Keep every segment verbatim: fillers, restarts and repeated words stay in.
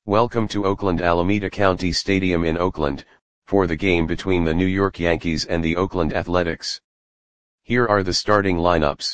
Welcome to Oakland Alameda County Stadium in Oakland, for the game between the New York Yankees and the Oakland Athletics. Here are the starting lineups.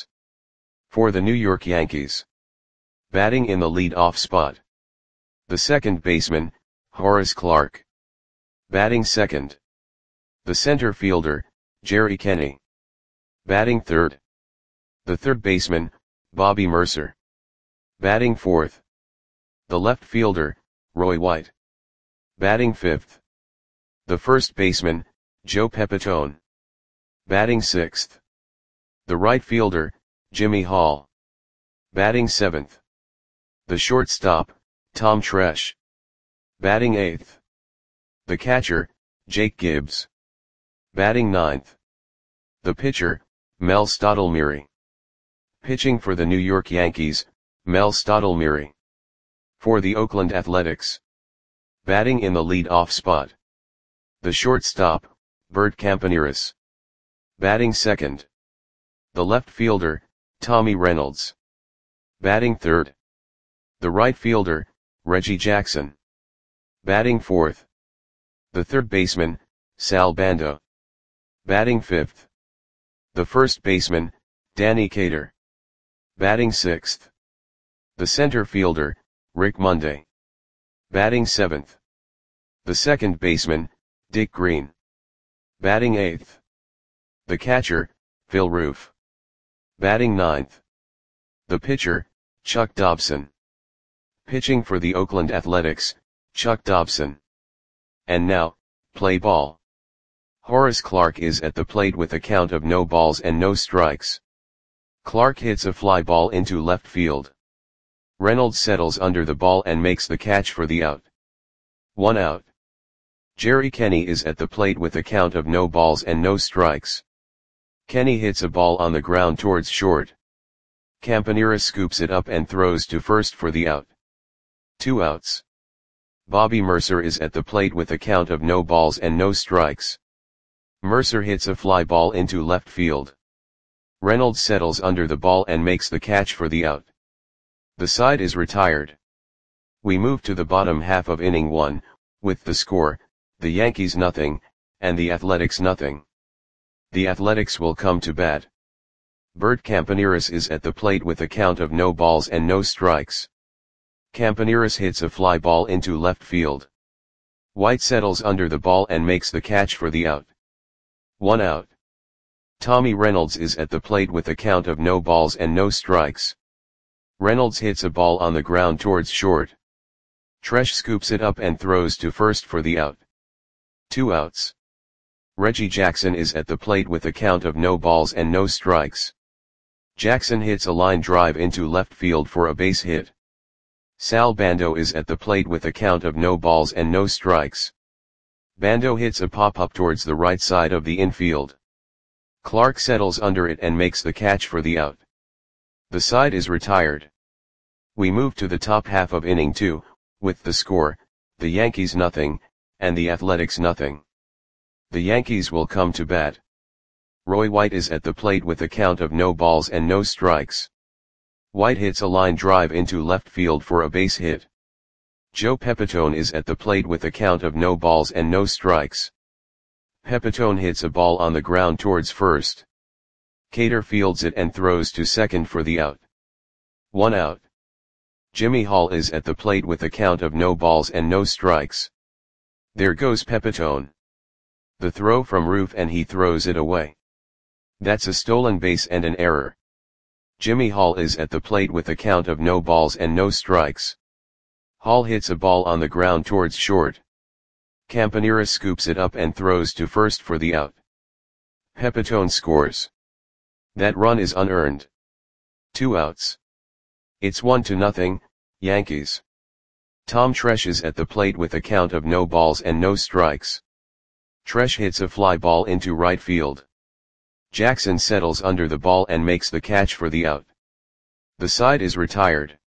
For the New York Yankees. Batting in the lead-off spot. The second baseman, Horace Clarke. Batting second. The center fielder, Jerry Kenney. Batting third. The third baseman, Bobby Murcer. Batting fourth. The left fielder, Roy White. Batting fifth. The first baseman, Joe Pepitone. Batting sixth. The right fielder, Jimmy Hall. Batting seventh. The shortstop, Tom Tresh. Batting eighth. The catcher, Jake Gibbs. Batting ninth. The pitcher, Mel Stottlemyre. Pitching for the New York Yankees, Mel Stottlemyre. For the Oakland Athletics. Batting in the lead-off spot. The shortstop, Bert Campaneris. Batting second. The left fielder, Tommy Reynolds. Batting third. The right fielder, Reggie Jackson. Batting fourth. The third baseman, Sal Bando. Batting fifth. The first baseman, Danny Cater. Batting sixth. The center fielder, Rick Monday. Batting seventh. The second baseman, Dick Green. Batting eighth. The catcher, Phil Roof. Batting ninth. The pitcher, Chuck Dobson. Pitching for the Oakland Athletics, Chuck Dobson. And now, play ball. Horace Clarke is at the plate with a count of no balls and no strikes. Clarke hits a fly ball into left field. Reynolds settles under the ball and makes the catch for the out. One out. Jerry Kenney is at the plate with a count of no balls and no strikes. Kenney hits a ball on the ground towards short. Campaneris scoops it up and throws to first for the out. Two outs. Bobby Murcer is at the plate with a count of no balls and no strikes. Murcer hits a fly ball into left field. Reynolds settles under the ball and makes the catch for the out. The side is retired. We move to the bottom half of inning one, with the score, the Yankees nothing, and the Athletics nothing. The Athletics will come to bat. Bert Campaneris is at the plate with a count of no balls and no strikes. Campaneris hits a fly ball into left field. White settles under the ball and makes the catch for the out. One out. Tommy Reynolds is at the plate with a count of no balls and no strikes. Reynolds hits a ball on the ground towards short. Tresh scoops it up and throws to first for the out. Two outs. Reggie Jackson is at the plate with a count of no balls and no strikes. Jackson hits a line drive into left field for a base hit. Sal Bando is at the plate with a count of no balls and no strikes. Bando hits a pop-up towards the right side of the infield. Clarke settles under it and makes the catch for the out. The side is retired. We move to the top half of inning two, with the score, the Yankees nothing, and the Athletics nothing. The Yankees will come to bat. Roy White is at the plate with a count of no balls and no strikes. White hits a line drive into left field for a base hit. Joe Pepitone is at the plate with a count of no balls and no strikes. Pepitone hits a ball on the ground towards first. Cater fields it and throws to second for the out. One out. Jimmy Hall is at the plate with a count of no balls and no strikes. There goes Pepitone. The throw from Roof and he throws it away. That's a stolen base and an error. Jimmy Hall is at the plate with a count of no balls and no strikes. Hall hits a ball on the ground towards short. Campaneris scoops it up and throws to first for the out. Pepitone scores. That run is unearned. Two outs. It's one to nothing, Yankees. Tom Tresh is at the plate with a count of no balls and no strikes. Tresh hits a fly ball into right field. Jackson settles under the ball and makes the catch for the out. The side is retired.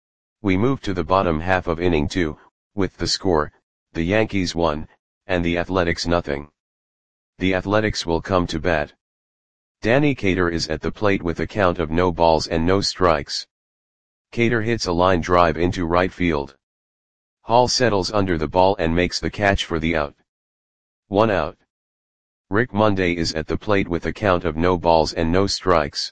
We move to the bottom half of inning two, with the score, the Yankees one, and the Athletics nothing. The Athletics will come to bat. Danny Cater is at the plate with a count of no balls and no strikes. Cater hits a line drive into right field. Hall settles under the ball and makes the catch for the out. One out. Rick Monday is at the plate with a count of no balls and no strikes.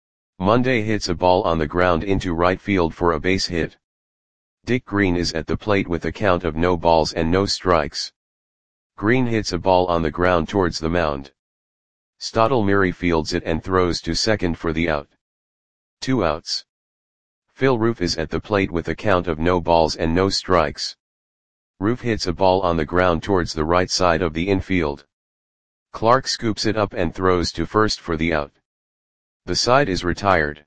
Monday hits a ball on the ground into right field for a base hit. Dick Green is at the plate with a count of no balls and no strikes. Green hits a ball on the ground towards the mound. Stottlemyre fields it and throws to second for the out. Two outs. Phil Roof is at the plate with a count of no balls and no strikes. Roof hits a ball on the ground towards the right side of the infield. Clark scoops it up and throws to first for the out. The side is retired.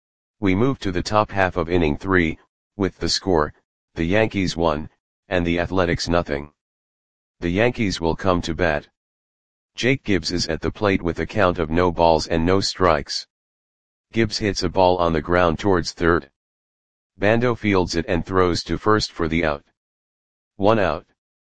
We move to the top half of inning three, with the score, the Yankees one, and the Athletics nothing. The Yankees will come to bat. Jake Gibbs is at the plate with a count of no balls and no strikes. Gibbs hits a ball on the ground towards third. Bando fields it and throws to first for the out. One out.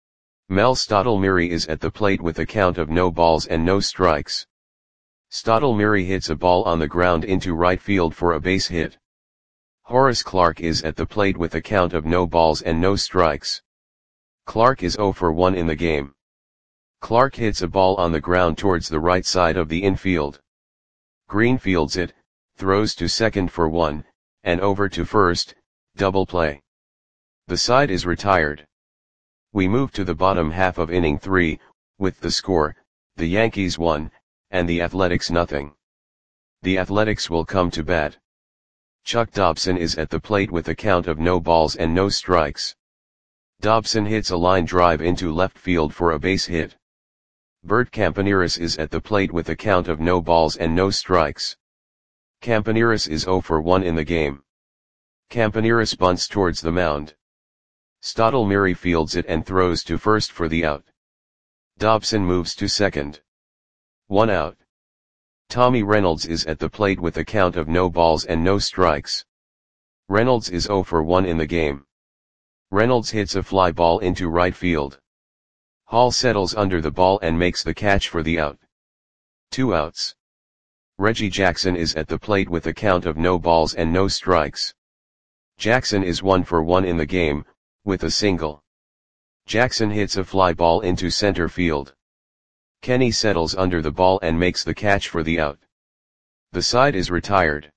Mel Stottlemyre is at the plate with a count of no balls and no strikes. Stottlemyre hits a ball on the ground into right field for a base hit. Horace Clarke is at the plate with a count of no balls and no strikes. Clarke is zero for one in the game. Clarke hits a ball on the ground towards the right side of the infield. Green fields it, throws to second for one, and over to first, double play. The side is retired. We move to the bottom half of inning three, with the score, the Yankees one, and the Athletics nothing. The Athletics will come to bat. Chuck Dobson is at the plate with a count of no balls and no strikes. Dobson hits a line drive into left field for a base hit. Bert Campaneris is at the plate with a count of no balls and no strikes. Campaneris is zero for one in the game. Campaneris bunts towards the mound. Stottlemyre fields it and throws to first for the out. Dobson moves to second. One out. Tommy Reynolds is at the plate with a count of no balls and no strikes. Reynolds is zero for one in the game. Reynolds hits a fly ball into right field. Hall settles under the ball and makes the catch for the out. Two outs. Reggie Jackson is at the plate with a count of no balls and no strikes. Jackson is one for one in the game, with a single. Jackson hits a fly ball into center field. Kenny settles under the ball and makes the catch for the out. The side is retired.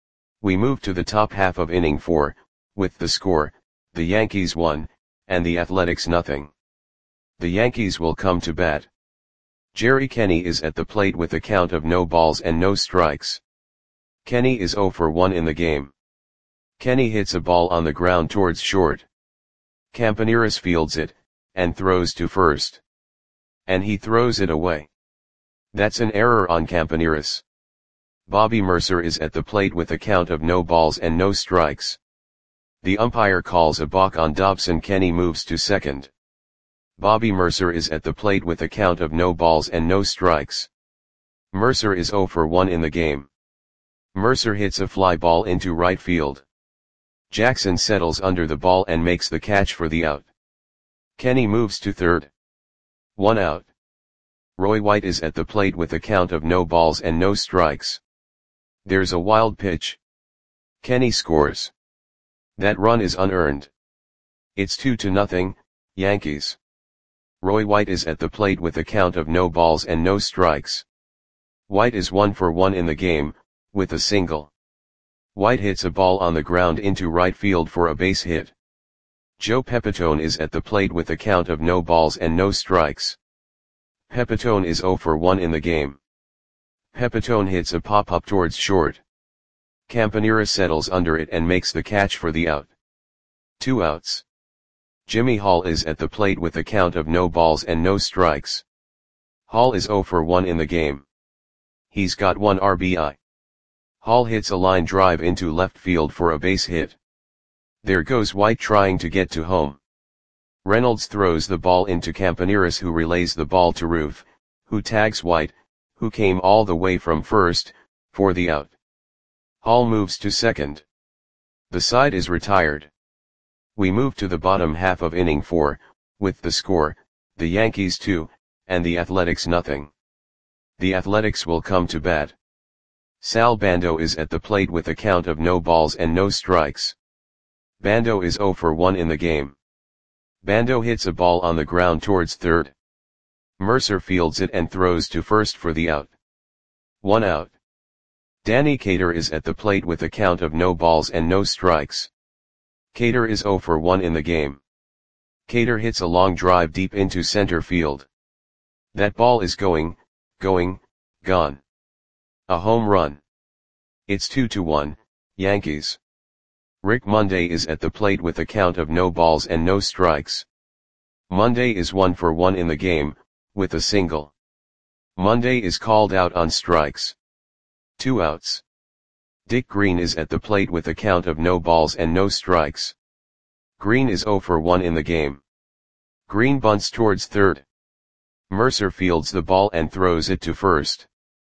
We move to the top half of inning four, with the score, the Yankees one, and the Athletics nothing. The Yankees will come to bat. Jerry Kenny is at the plate with a count of no balls and no strikes. Kenny is zero for one in the game. Kenny hits a ball on the ground towards short. Campaneris fields it, and throws to first. And he throws it away. That's an error on Campaneris. Bobby Mercer is at the plate with a count of no balls and no strikes. The umpire calls a balk on Dobson. Kenny moves to second. Bobby Mercer is at the plate with a count of no balls and no strikes. Mercer is zero for one in the game. Mercer hits a fly ball into right field. Jackson settles under the ball and makes the catch for the out. Kenny moves to third. One out. Roy White is at the plate with a count of no balls and no strikes. There's a wild pitch. Kenny scores. That run is unearned. It's two to nothing, Yankees. Roy White is at the plate with a count of no balls and no strikes. White is one for one in the game, with a single. White hits a ball on the ground into right field for a base hit. Joe Pepitone is at the plate with a count of no balls and no strikes. Pepitone is zero for one in the game. Pepitone hits a pop-up towards short. Campaneris settles under it and makes the catch for the out. Two outs. Jimmy Hall is at the plate with a count of no balls and no strikes. Hall is zero for one in the game. He's got one R B I. Hall hits a line drive into left field for a base hit. There goes White trying to get to home. Reynolds throws the ball into Campaneris, who relays the ball to Roof, who tags White, who came all the way from first, for the out. Hall moves to second. The side is retired. We move to the bottom half of inning four, with the score, the Yankees two, and the Athletics nothing. The Athletics will come to bat. Sal Bando is at the plate with a count of no balls and no strikes. Bando is zero for one in the game. Bando hits a ball on the ground towards third. Mercer fields it and throws to first for the out. One out. Danny Cater is at the plate with a count of no balls and no strikes. Cater is zero for one in the game. Cater hits a long drive deep into center field. That ball is going, going, gone. A home run. It's two to one, Yankees. Rick Monday is at the plate with a count of no balls and no strikes. Monday is one for one in the game, with a single. Monday is called out on strikes. Two outs. Dick Green is at the plate with a count of no balls and no strikes. Green is zero for one in the game. Green bunts towards third. Mercer fields the ball and throws it to first.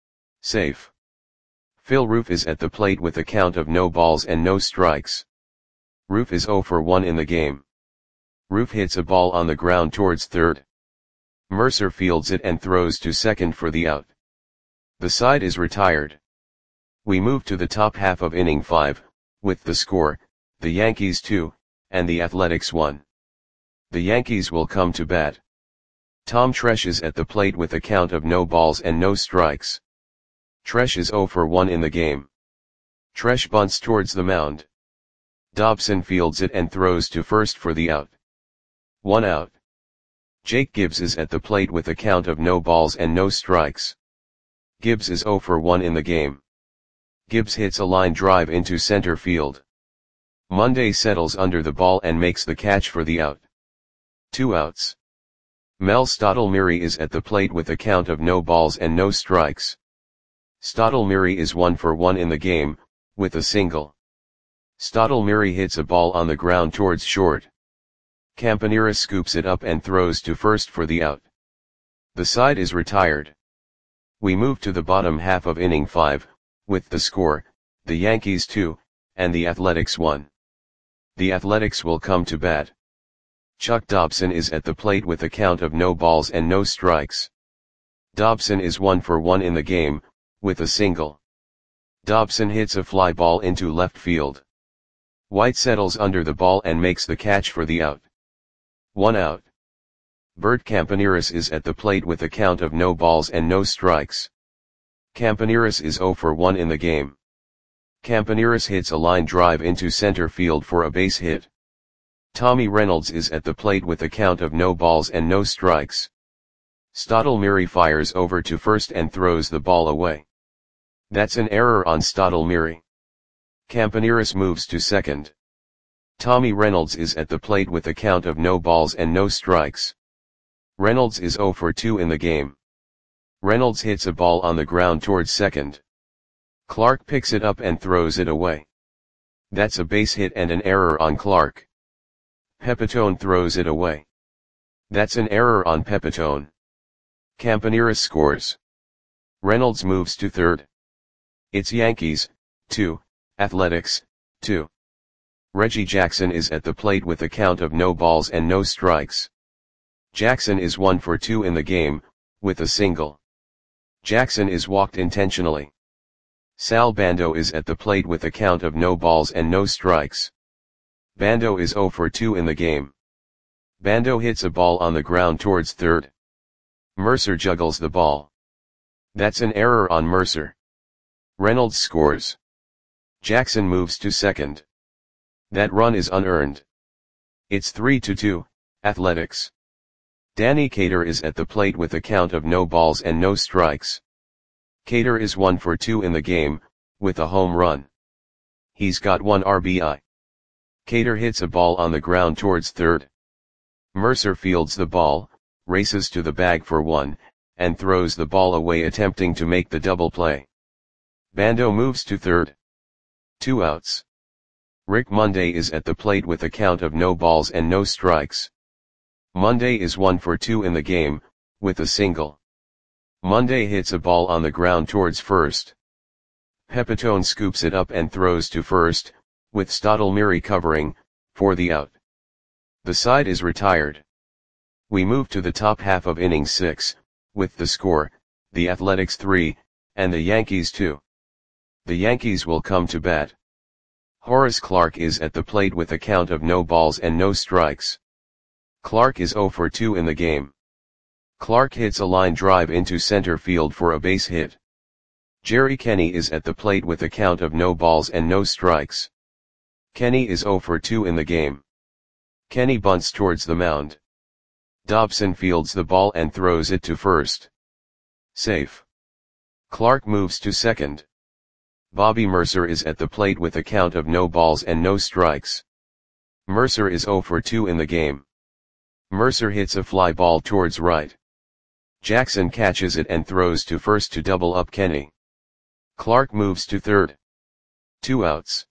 Safe. Phil Roof is at the plate with a count of no balls and no strikes. Roof is zero for one in the game. Roof hits a ball on the ground towards third. Mercer fields it and throws to second for the out. The side is retired. We move to the top half of inning five, with the score, the Yankees two, and the Athletics one. The Yankees will come to bat. Tom Tresh is at the plate with a count of no balls and no strikes. Tresh is zero for one in the game. Tresh bunts towards the mound. Dobson fields it and throws to first for the out. One out. Jake Gibbs is at the plate with a count of no balls and no strikes. Gibbs is zero for one in the game. Gibbs hits a line drive into center field. Monday settles under the ball and makes the catch for the out. Two outs. Mel Stottlemyre is at the plate with a count of no balls and no strikes. Stottlemyre is one for one in the game, with a single. Stottlemyre hits a ball on the ground towards short. Campanera scoops it up and throws to first for the out. The side is retired. We move to the bottom half of inning five, with the score, the Yankees two, and the Athletics one. The Athletics will come to bat. Chuck Dobson is at the plate with a count of no balls and no strikes. Dobson is one for one in the game, with a single. Dobson hits a fly ball into left field. White settles under the ball and makes the catch for the out. One out. Bert Campaneris is at the plate with a count of no balls and no strikes. Campaneris is zero for one in the game. Campaneris hits a line drive into center field for a base hit. Tommy Reynolds is at the plate with a count of no balls and no strikes. Stottlemyre fires over to first and throws the ball away. That's an error on Stottlemyre. Campaneris moves to second. Tommy Reynolds is at the plate with a count of no balls and no strikes. Reynolds is zero for two in the game. Reynolds hits a ball on the ground towards second. Clark picks it up and throws it away. That's a base hit and an error on Clark. Pepitone throws it away. That's an error on Pepitone. Campaneris scores. Reynolds moves to third. It's Yankees, two, Athletics, two. Reggie Jackson is at the plate with a count of no balls and no strikes. Jackson is one for two in the game, with a single. Jackson is walked intentionally. Sal Bando is at the plate with a count of no balls and no strikes. Bando is zero for two in the game. Bando hits a ball on the ground towards third. Mercer juggles the ball. That's an error on Mercer. Reynolds scores. Jackson moves to second. That run is unearned. It's three to two, Athletics. Danny Cater is at the plate with a count of no balls and no strikes. Cater is one for two in the game, with a home run. He's got one R B I. Cater hits a ball on the ground towards third. Mercer fields the ball, races to the bag for one, and throws the ball away attempting to make the double play. Bando moves to third. Two outs. Rick Monday is at the plate with a count of no balls and no strikes. Monday is one for two in the game, with a single. Monday hits a ball on the ground towards first. Pepitone scoops it up and throws to first, with Stottlemyre covering, for the out. The side is retired. We move to the top half of inning six, with the score, the Athletics three, and the Yankees two. The Yankees will come to bat. Horace Clarke is at the plate with a count of no balls and no strikes. Clark is zero for two in the game. Clark hits a line drive into center field for a base hit. Jerry Kenny is at the plate with a count of no balls and no strikes. Kenny is zero for two in the game. Kenny bunts towards the mound. Dobson fields the ball and throws it to first. Safe. Clark moves to second. Bobby Mercer is at the plate with a count of no balls and no strikes. Mercer is zero for two in the game. Mercer hits a fly ball towards right. Jackson catches it and throws to first to double up Kenny. Clark moves to third. Two outs.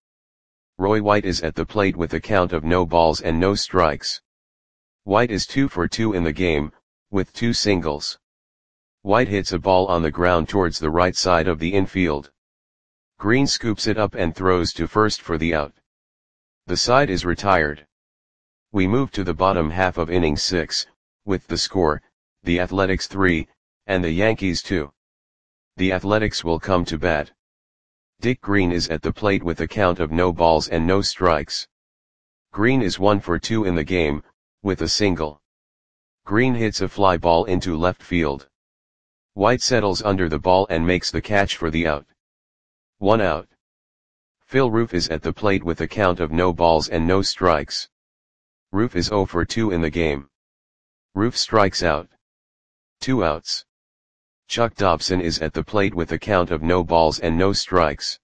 Roy White is at the plate with a count of no balls and no strikes. White is two for two in the game, with two singles. White hits a ball on the ground towards the right side of the infield. Green scoops it up and throws to first for the out. The side is retired. We move to the bottom half of inning six, with the score, the Athletics three, and the Yankees two. The Athletics will come to bat. Dick Green is at the plate with a count of no balls and no strikes. Green is one for two in the game, with a single. Green hits a fly ball into left field. White settles under the ball and makes the catch for the out. One out. Phil Roof is at the plate with a count of no balls and no strikes. Roof is zero for two in the game. Roof strikes out. Two outs. Chuck Dobson is at the plate with a count of no balls and no strikes.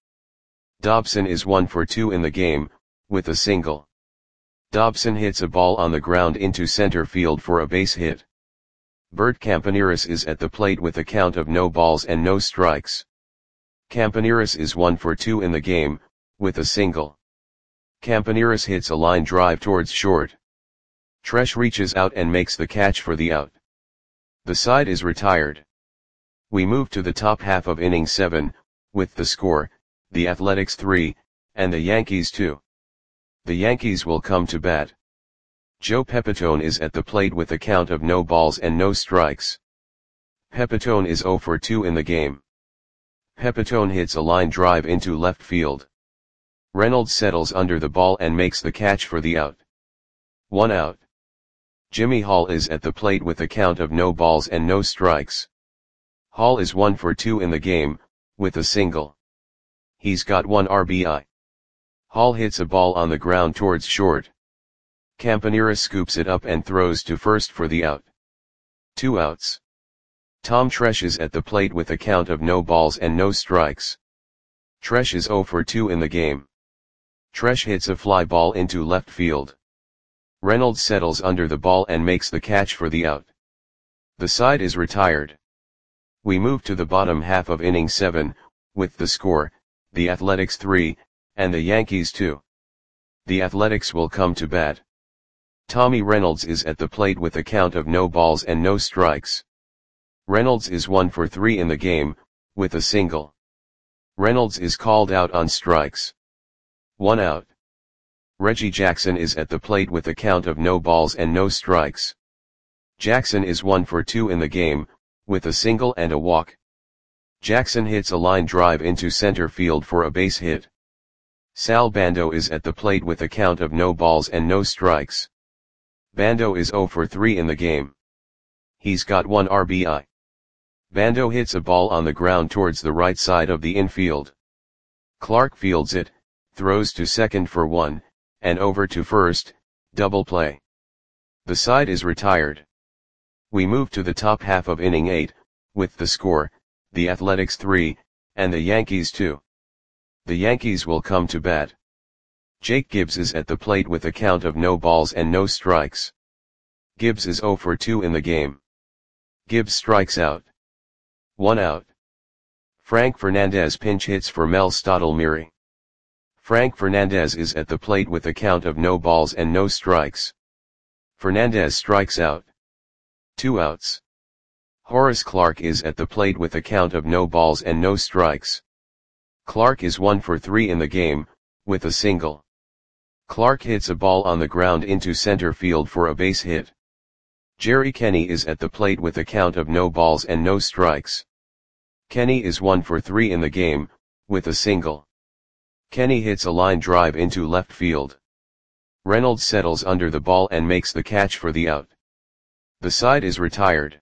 Dobson is one for two in the game, with a single. Dobson hits a ball on the ground into center field for a base hit. Bert Campaneris is at the plate with a count of no balls and no strikes. Campaneris is one for two in the game, with a single. Campaneris hits a line drive towards short. Tresh reaches out and makes the catch for the out. The side is retired. We move to the top half of inning seven, with the score, the Athletics three, and the Yankees two. The Yankees will come to bat. Joe Pepitone is at the plate with a count of no balls and no strikes. Pepitone is zero for two in the game. Pepitone hits a line drive into left field. Reynolds settles under the ball and makes the catch for the out. One out. Jimmy Hall is at the plate with a count of no balls and no strikes. Hall is one for two in the game, with a single. He's got one R B I. Hall hits a ball on the ground towards short. Campaneris scoops it up and throws to first for the out. Two outs. Tom Tresh is at the plate with a count of no balls and no strikes. Tresh is zero for two in the game. Tresh hits a fly ball into left field. Reynolds settles under the ball and makes the catch for the out. The side is retired. We move to the bottom half of inning seven, with the score, the Athletics three, and the Yankees two. The Athletics will come to bat. Tommy Reynolds is at the plate with a count of no balls and no strikes. Reynolds is one for three in the game, with a single. Reynolds is called out on strikes. One out. Reggie Jackson is at the plate with a count of no balls and no strikes. Jackson is one for two in the game, with a single and a walk. Jackson hits a line drive into center field for a base hit. Sal Bando is at the plate with a count of no balls and no strikes. Bando is zero for three in the game. He's got one R B I. Bando hits a ball on the ground towards the right side of the infield. Clark fields it, throws to second for one, and over to first, double play. The side is retired. We move to the top half of inning eight, with the score, the Athletics three, and the Yankees two. The Yankees will come to bat. Jake Gibbs is at the plate with a count of no balls and no strikes. Gibbs is zero for two in the game. Gibbs strikes out. One out. Frank Fernandez pinch hits for Mel Stottlemyre. Frank Fernandez is at the plate with a count of no balls and no strikes. Fernandez strikes out. Two outs. Horace Clarke is at the plate with a count of no balls and no strikes. Clarke is one for three in the game, with a single. Clarke hits a ball on the ground into center field for a base hit. Jerry Kenny is at the plate with a count of no balls and no strikes. Kenny is one for three in the game, with a single. Kenny hits a line drive into left field. Reynolds settles under the ball and makes the catch for the out. The side is retired.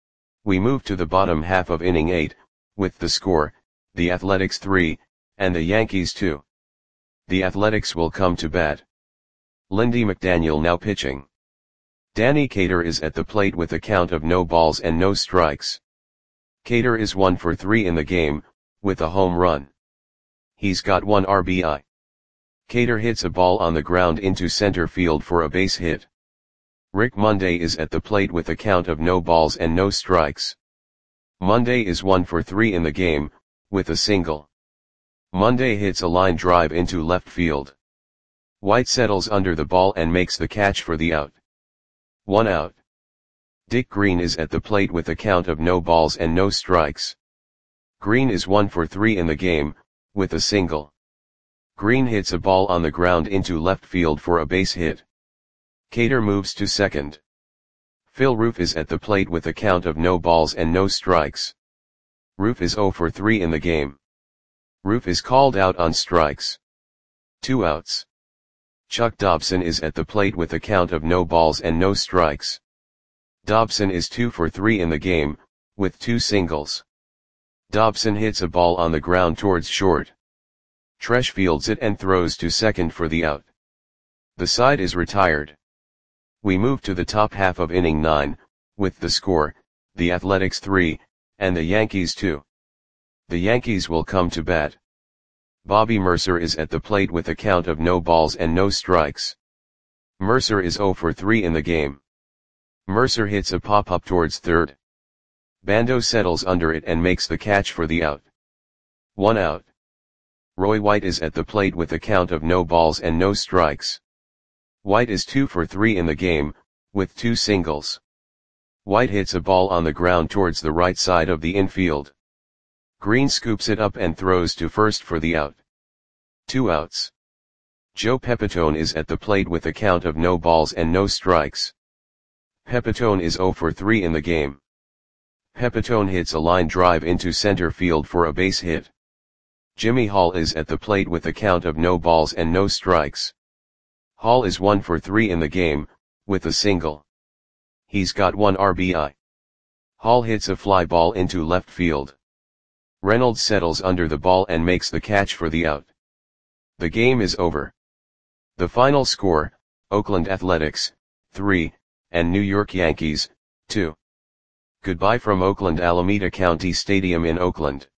We move to the bottom half of inning eight, with the score, the Athletics three, and the Yankees two. The Athletics will come to bat. Lindy McDaniel now pitching. Danny Cater is at the plate with a count of no balls and no strikes. Cater is one for three in the game, with a home run. He's got one R B I. Cater hits a ball on the ground into center field for a base hit. Rick Monday is at the plate with a count of no balls and no strikes. Monday is one for three in the game, with a single. Monday hits a line drive into left field. White settles under the ball and makes the catch for the out. One out. Dick Green is at the plate with a count of no balls and no strikes. Green is one for three in the game, with a single. Green hits a ball on the ground into left field for a base hit. Cater moves to second. Phil Roof is at the plate with a count of no balls and no strikes. Roof is zero for three in the game. Roof is called out on strikes. Two outs. Chuck Dobson is at the plate with a count of no balls and no strikes. Dobson is two for three in the game, with two singles. Dobson hits a ball on the ground towards short. Tresh fields it and throws to second for the out. The side is retired. We move to the top half of inning nine, with the score, the Athletics three, and the Yankees two. The Yankees will come to bat. Bobby Mercer is at the plate with a count of no balls and no strikes. Mercer is zero for three in the game. Mercer hits a pop-up towards third. Bando settles under it and makes the catch for the out. One out. Roy White is at the plate with a count of no balls and no strikes. White is two for three in the game, with two singles. White hits a ball on the ground towards the right side of the infield. Green scoops it up and throws to first for the out. Two outs. Joe Pepitone is at the plate with a count of no balls and no strikes. Pepitone is zero for three in the game. Pepitone hits a line drive into center field for a base hit. Jimmy Hall is at the plate with a count of no balls and no strikes. Hall is one for three in the game, with a single. He's got one R B I. Hall hits a fly ball into left field. Reynolds settles under the ball and makes the catch for the out. The game is over. The final score, Oakland Athletics, three, and New York Yankees, two. Goodbye from Oakland Alameda County Stadium in Oakland.